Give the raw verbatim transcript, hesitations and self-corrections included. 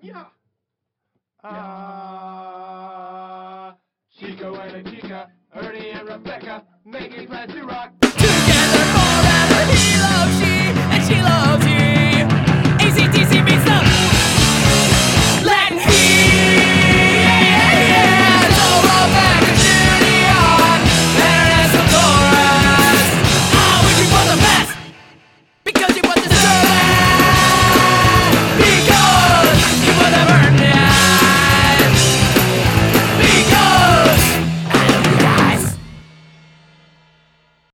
Yeah. Ah, Chico and a Chica, Ernie and Rebecca, making plans to rock.